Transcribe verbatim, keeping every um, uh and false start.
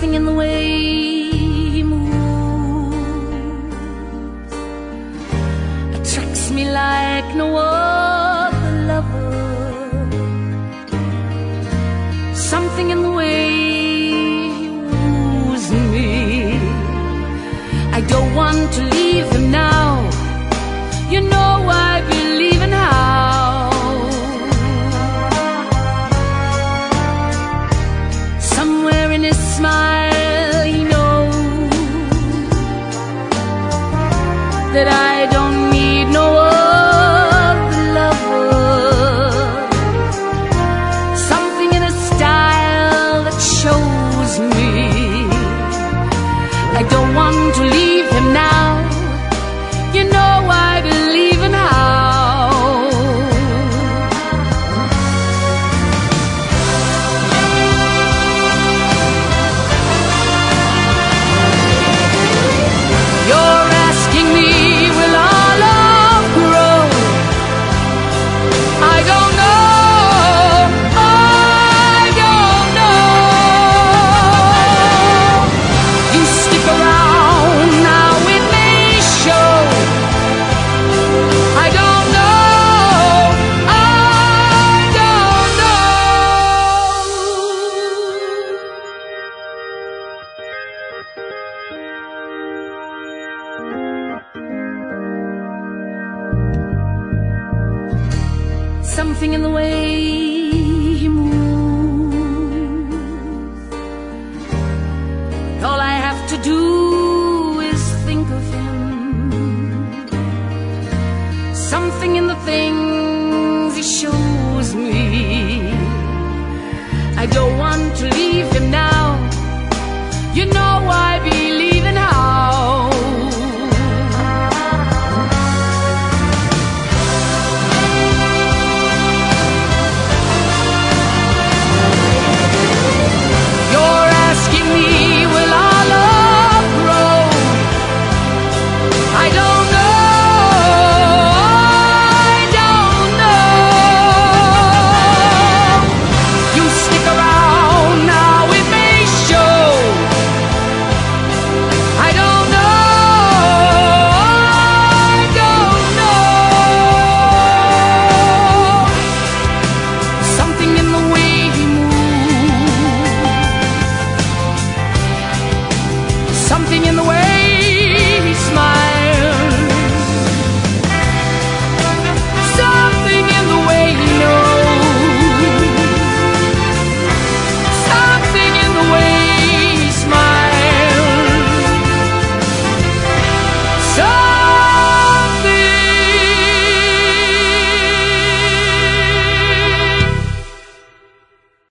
Something in the way he moves attracts me like no other lover. Something in the way he woos me. I don't want to leave him now. You know I believe in how. Somewhere in his smile he knows that I don't need no other lover. Something in his style that shows me I don't want to leave him now. You know I believe in how. You're asking me, will our love grow? I don't know, I don't know. You stick around now, it may show. I don't know, I don't know. Something in the way he moves. All I have to do is think of him. Something in the things he shows me. I don't want to leave him now. You know I believe in how. You're asking me, will our love grow? I don't know, I don't know. You stick around now, it may show. I don't know, I don't know. Something in the way he moves. Something in the way